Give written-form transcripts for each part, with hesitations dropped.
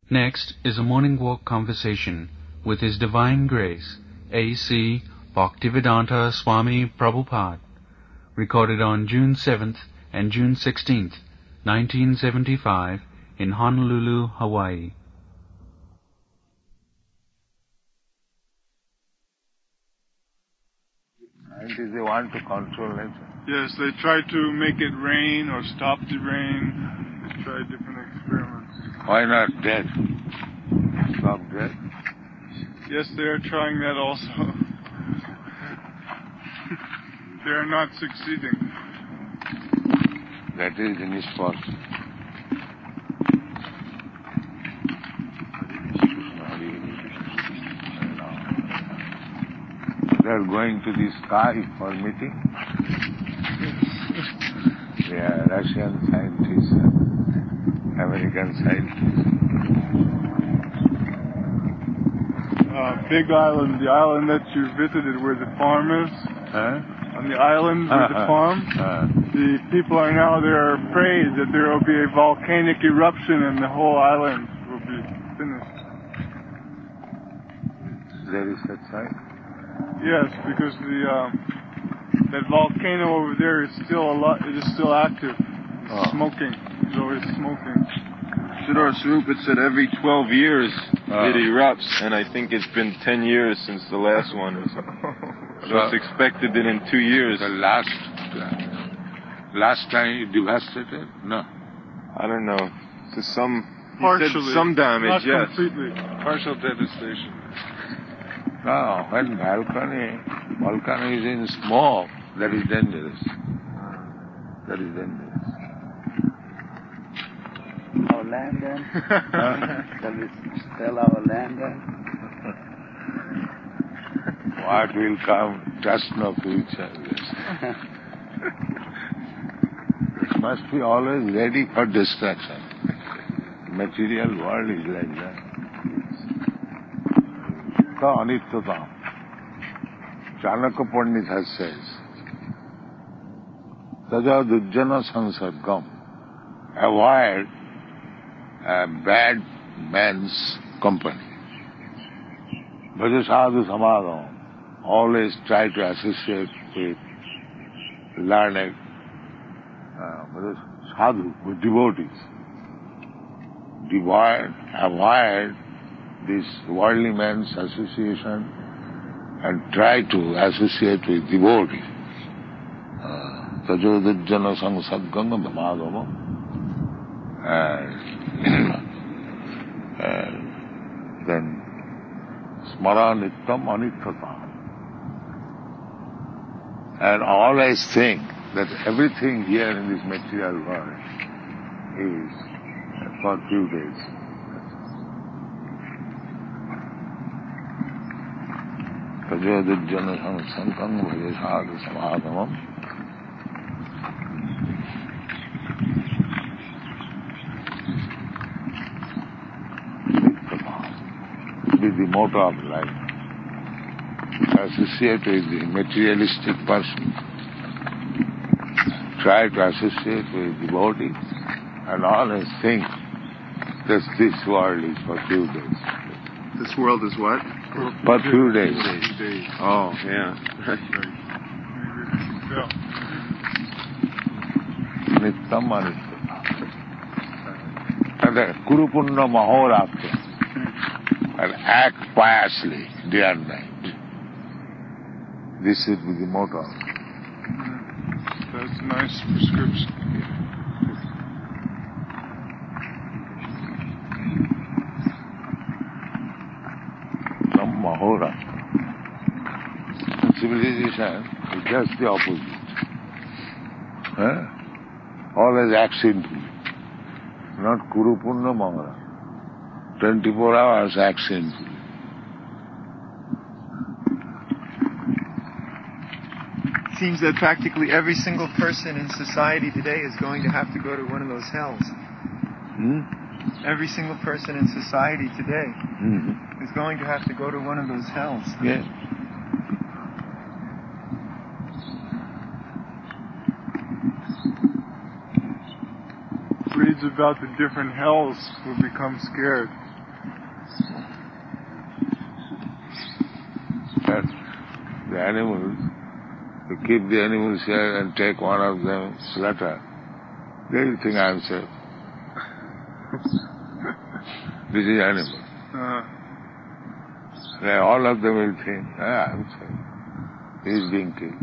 Next is a morning walk conversation with His Divine Grace, A.C. Bhaktivedanta Swami Prabhupada, recorded on June 7th and June 16th, 1975, in Honolulu, Hawaii. Scientists, they want to control nature. Yes, they try to make it rain or stop the rain. They try different experiments. Why not death? Stop death? Yes, they are trying that also. They are not succeeding. That is impossible. They are going to the sky for meeting. They are Russian scientists and American scientists. Big Island, the island that you visited where the farm is. On the island where the farm, the people are now there are afraid that there will be a volcanic eruption and the whole island will be finished. There is such thing? Yes, because that volcano over there is still it is still active. It's smoking. It's always smoking. Siddhar Swarup, it said every 12 years it erupts, and I think it's been 10 years since the last one. So it's expected that in 2 years. The last time you devastated? No. I don't know. So partially. Some damage, not yes. completely. Partial devastation. No, when volcano is in smoke, that is dangerous. That is dangerous. Our land then? Shall we sell our land then? What will come, just no future. It must be always ready for destruction. Material world is like that. So Anityata. Chanakya Pandit has says, Taja Dujjana Sansargam. Avoid a bad man's company. Bhaja sadhu samadham. Always try to associate with learned sadhu, with devotees. Avoid this worldly man's association and try to associate with devotees. Tajodajjana samsadganga bhamadama. And then smara nittam anityata. And always think that everything here in this material world is for a few days. Tajodajjana samsadganga bhaja sadhu samadhamam. Be the motto of life. Associate with the materialistic person. Try to associate with the devotee and always think that this world is for few days. This world is what? For few days. Oh, yeah. Nittam anityata. And then Kurupunna Mahoratma. And act piously day and night. This should be the motto. That's a nice prescription. Some Mahoratma. Civilization is just the opposite. Always act simply. Not Kurupunna Mahoratma. 24 hours act simply. It seems that practically every single person in society today is going to have to go to one of those hells. Every single person in society today is going to have to go to one of those hells. Yeah. Reads about the different hells will become scared. the animals, to keep the animals here and take one of them, slaughter, they will think I am safe. This is animal. Then all of them will think, I am safe. He is being killed.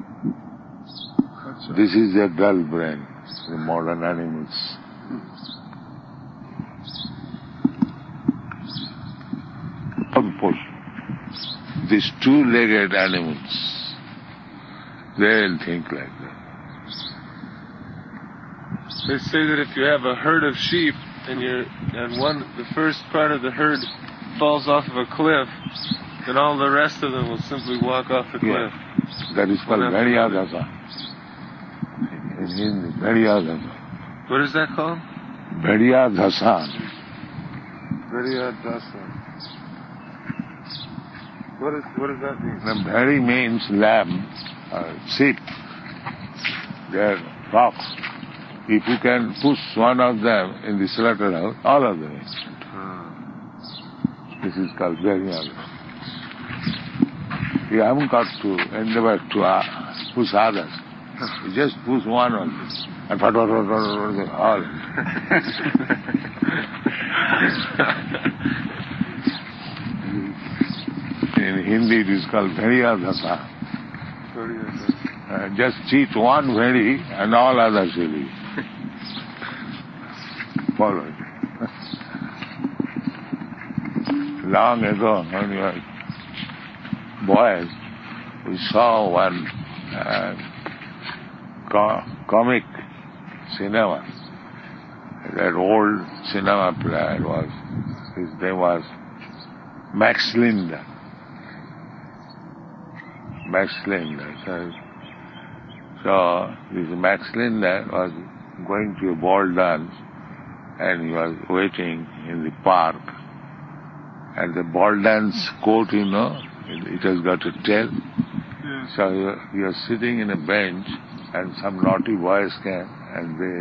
This is their dull brain, the modern animals. These two-legged animals, they will think like that. They say that if you have a herd of sheep and the first part of the herd falls off of a cliff, then all the rest of them will simply walk off the cliff. That is called Bharyadasa. In Hindi, Bharyadasa. What is that called? Bharyadasa. Bharyadasa. What does that mean? The Bhari means lamb, sheep. They are flocks. If you can push one of them in the slaughterhouse, all of them is. This is called Bharyadasa. You haven't got to endeavor to push others. You just push one of them. And all. In Hindi it is called Bharyadasa. Just cheat one Bhari and all others will be. Follow it. Long ago, when we were boys, we saw one comic cinema. That old cinema player his name was Max Linder. Max Linder. So this Max Linder was going to a ball dance and he was waiting in the park. And the ball dance coat, it has got a tail. Yeah. So he was sitting in a bench and some naughty boys came and they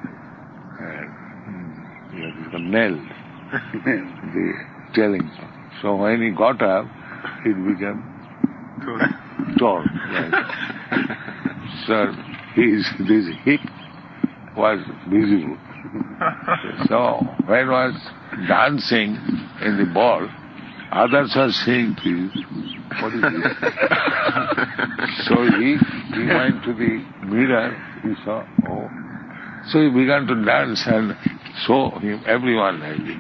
nailed the tailing. So when he got up, it became torn. Right? So this hip was visible. So when was dancing in the ball, others are saying to you, what is this? So he went to the mirror, he saw, So he began to dance and show him everyone like it.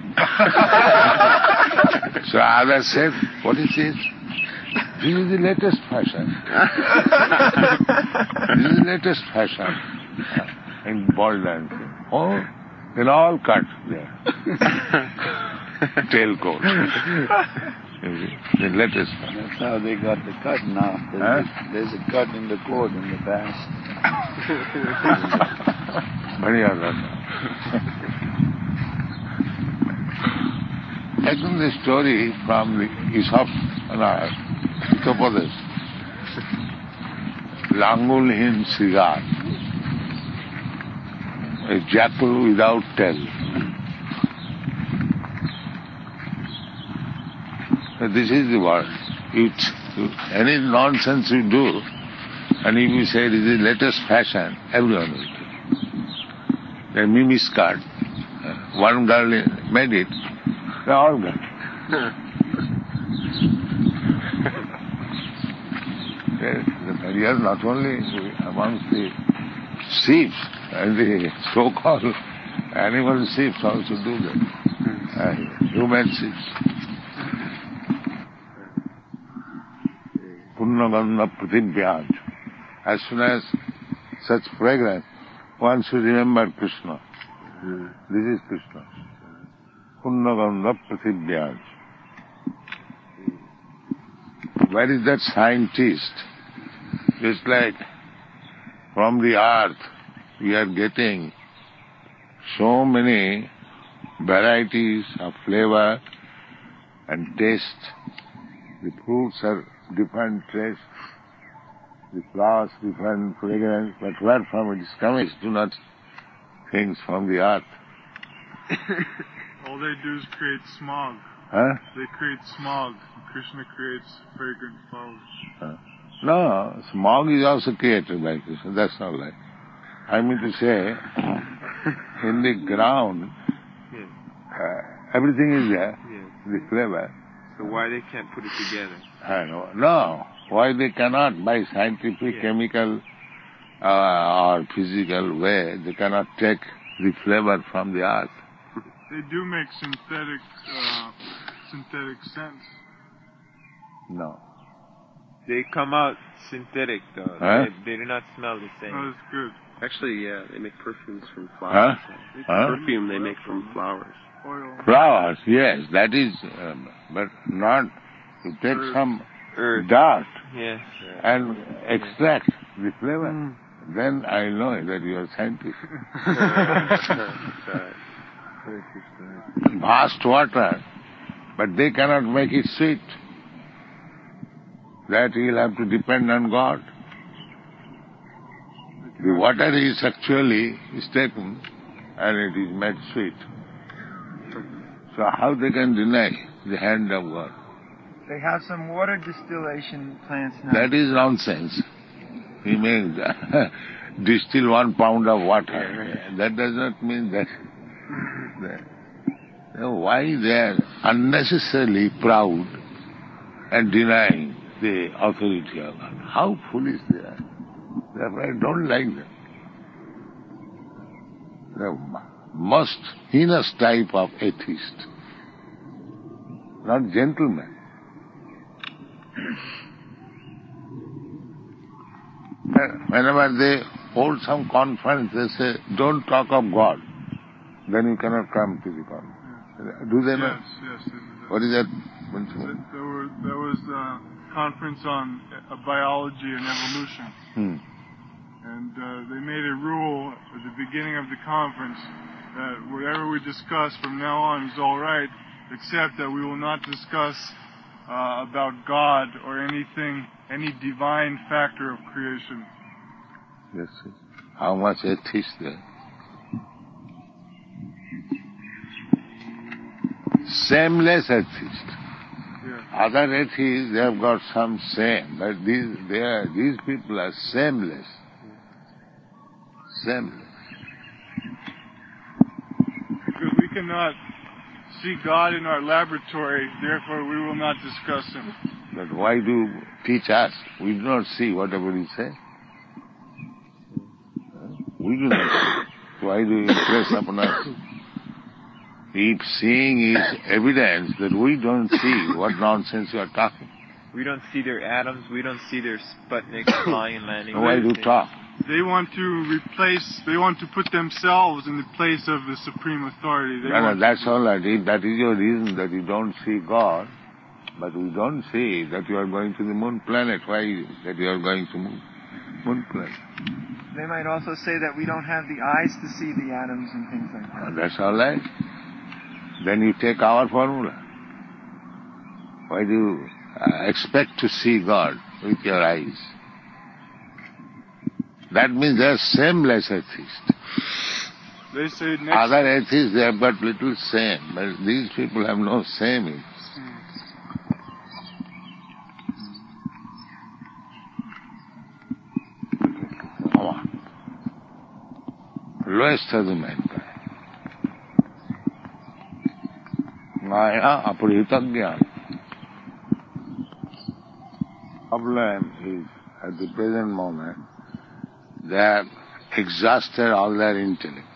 So others said, what is this? This is the latest fashion. This is the latest fashion in ball dancing. They're all cut there. Tailcoat. The latest fashion. That's how they got the cut now. There's a cut in the coat in the past. Taking the story from the Hitopadesh, Langulhin Sigar, a jackal without tail. This is the word. Any nonsense you do, and if you say it is the latest fashion, everyone will do. The mimi skirt. One girl made it, they all got it. The barrier not only amongst the sheep, and the so-called animal sheep also do that. Human sheep. Punnaganda Pratibhyaj. As soon as such fragrance, one should remember Krishna. This is Krishna. Punnaganda Pratibhyaj. Where is that scientist? Just like from the earth we are getting so many varieties of flavor and taste. The fruits are different taste, the flowers different fragrance, but where from it is coming? Do not things from the earth. All they do is create smog. Huh? They create smog. Krishna creates fragrant flowers. No, smog is also created by Krishna. That's not right. I mean to say, in the ground, everything is there, the flavor. So why they can't put it together? I know. No, why they cannot, by scientific, chemical, or physical way, they cannot take the flavor from the earth. They do make synthetic scents. No. They come out synthetic though. Huh? They do not smell the same. Oh, that's good. Actually, yeah, they make perfumes from flowers. Huh? Perfume they make from flowers. Oil. Flowers, yes, that is, but not to take some dirt Yes. and extract the flavor. Then I know that you are scientist. Vast water, but they cannot make it sweet. That you'll have to depend on God. The water is actually taken and it is made sweet. So how they can deny the hand of God? They have some water distillation plants now. That is nonsense. He may distill 1 pound of water. That does not mean that. Why they are unnecessarily proud and denying the authority of God? How foolish they are. Therefore, I don't like them. The most heinous type of atheist, not gentlemen. Whenever they hold some conference, they say, don't talk of God. Then you cannot come to the conference. Do they not? Yes, they do that. What is that? There was a conference on biology and evolution. And they made a rule at the beginning of the conference that whatever we discuss from now on is all right, except that we will not discuss about God or anything, any divine factor of creation. Yes. How much atheist there? Shameless atheist. Yeah. Other atheists, they have got some shame, but these people are shameless. Shameless. Because we cannot see God in our laboratory, therefore we will not discuss Him. But why do you teach us? We do not see whatever you say. We do not see. Why do you impress upon us? If seeing is evidence that we don't see, what nonsense you are talking. We don't see their atoms. We don't see their Sputnik flying and landing. Why do you talk? They want to put themselves in the place of the supreme authority. No, that's all right. If that is your reason that you don't see God, but we don't see that you are going to the moon planet. Why is it that you are going to moon planet? They might also say that we don't have the eyes to see the atoms and things like that. That's all right. Then you take our formula. Why do you expect to see God with your eyes? That means they are shameless atheists. They say Other atheists, they have got little shame, but these people have no shame. Lowest of the mankind. Maya aprihitagyan. Problem is, at the present moment, they have exhausted all their intellect.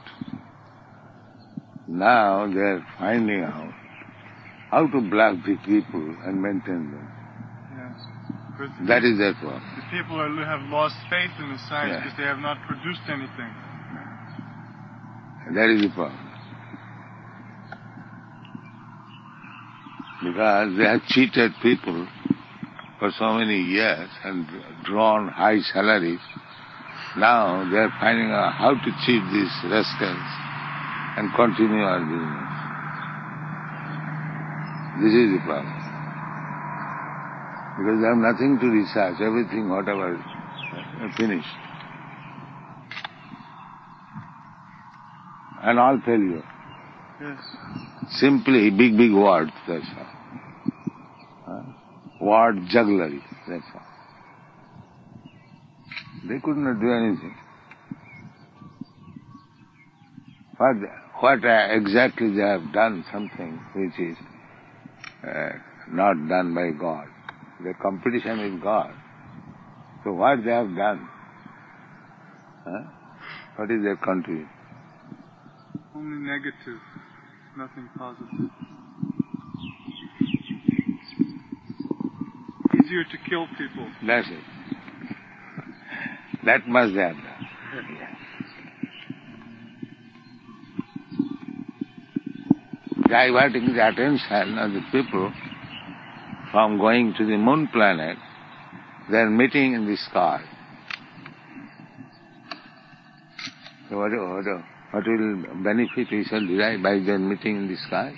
Now they are finding out how to bluff the people and maintain them. Yes. That is their problem. The people have lost faith in the science because they have not produced anything. That is the problem. Because they have cheated people for so many years and drawn high salaries. Now they are finding out how to cheat these rascals and continue our business. This is the problem. Because they have nothing to research, everything, whatever, finished. And all failure. Yes. Simply big words, that's all. Word jugglery, that's all. They could not do anything. What exactly they have done something which is not done by God. The competition with God. So what they have done? What is their country? Only negative, nothing positive. Easier to kill people. That's it. That must they have done. Diverting the attention of the people from going to the moon planet, they are meeting in the sky. So what will benefit we shall derive by their meeting in the sky?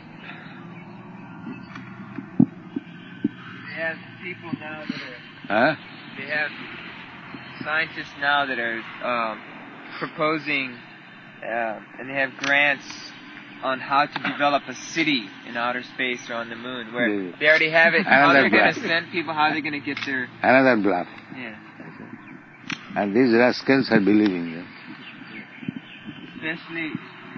They have people now that are... They have scientists now that are proposing, and they have grants on how to develop a city in outer space or on the moon, where they already have it, how they're going to send people, how they're going to get there. Another bluff. Yeah. And these rascals are believing it. Especially,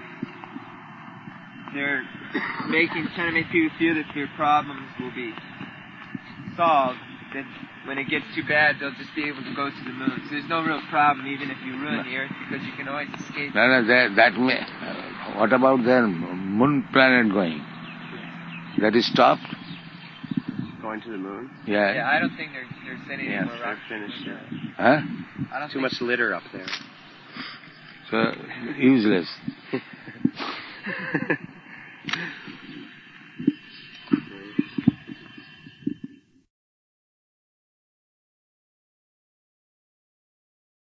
they're trying to make people feel that their problems will be solved, that when it gets too bad, they'll just be able to go to the moon. So there's no real problem even if you ruin the Earth, because you can always escape. No, that may... what about their moon planet going? That is stopped? Going to the moon? Yeah. Yeah, I don't think they're sending any more rockets. Finished. Huh? I don't Too much litter up there. So, useless.